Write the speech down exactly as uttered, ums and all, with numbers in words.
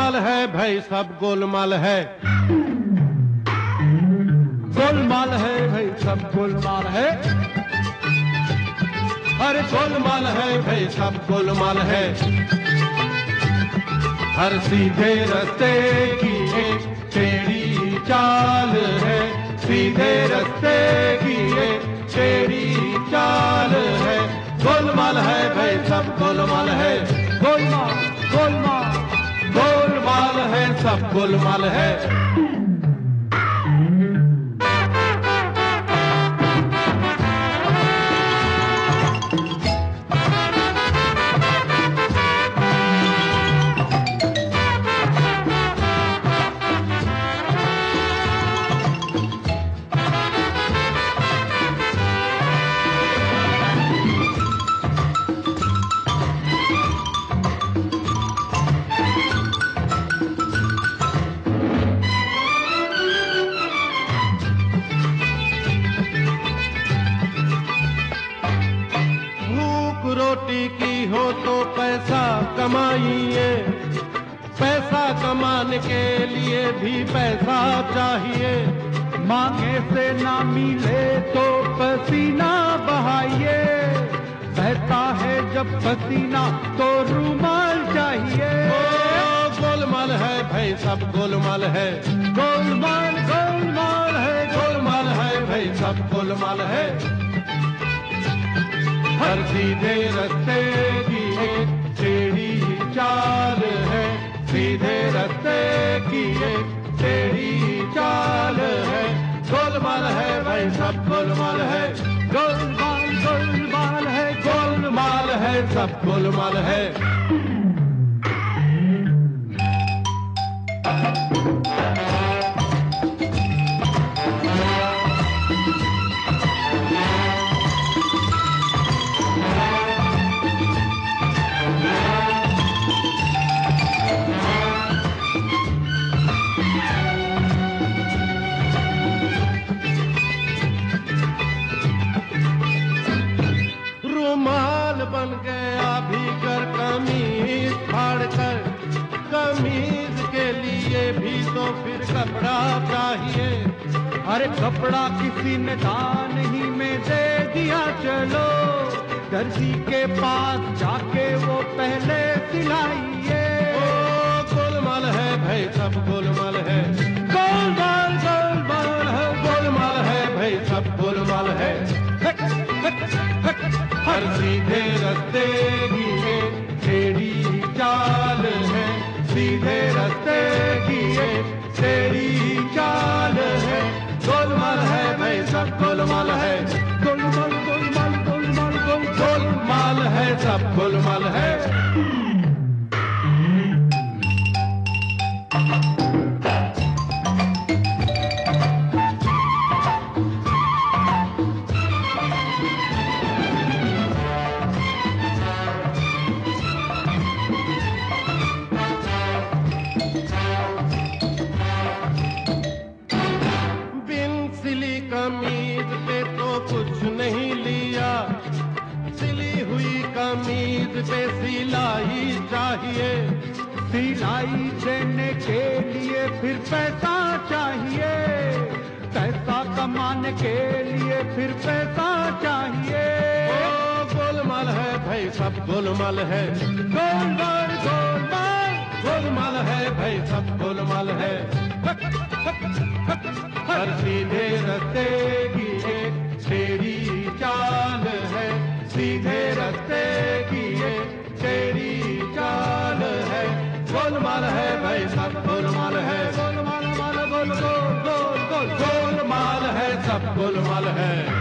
गोलमाल है भाई सब गोलमाल है, गोलमाल है भाई सब गोलमाल है, अरे गोलमाल है भाई सब गोलमाल है। हर सीधे रास्ते की एक टेढ़ी चाल है, सीधे रास्ते की एक टेढ़ी चाल है। गोलमाल है भाई सब गोलमाल है, गोलमाल गोलमाल गोलमाल है सब गोलमाल है। रोटी की हो तो पैसा कमाइए, पैसा कमाने के लिए भी पैसा चाहिए। मांगे से ना मिले तो पसीना बहाइए, बहता है जब पसीना तो रूमाल चाहिए। ओ गोलमाल है भाई सब गोलमाल है, गोलमाल गोलमाल है, गोलमाल है भाई सब गोलमाल है। हर सीधे रास्ते की एक टेढ़ी चाल है, सीधे रास्ते की एक टेढ़ी चाल है। गोलमाल है भाई सब गोलमाल है, गोलमाल गोलमाल है, गोलमाल है सब गोलमाल है। रुमाल बन गया भीतर कमीज फाड़ कर, कमीज के लिए भी तो फिर कपड़ा चाहिए। अरे कपड़ा किसी ने दान ही में दे दिया, चलो दर्जी के पास जाके वो पहले सिलाइए। ओ गोलमाल है भाई सब गोलमाल है, गोलमाल गोलमाल है, गोलमाल है भाई सब गोलमाल है। हर सीधे रास्ते की एक टेढ़ी चाल है, सीधे रास्ते की एक टेढ़ी चाल है। गोलमाल है भाई सब गोलमाल है, गोलमाल गोलमाल गोलमाल गोल गोलमाल है सब गोलमाल है। कमीज पे तो कुछ नहीं लिया, सिली हुई कमीज पे सिलाई चाहिए। सिलाई देने के लिए फिर पैसा चाहिए, पैसा कमाने के लिए फिर पैसा चाहिए। ओ गोलमाल है भाई सब गोलमाल है, गोलमाल गोलमाल गोलमाल है भाई सब गोलमाल है। हर सीधे रास्ते की एक टेढ़ी चाल है, सीधे रास्ते की एक टेढ़ी चाल है। गोलमाल है भाई सब गोलमाल है, गोलमाल गोल गोल गोल गोल गोलमाल है सब गोलमाल है।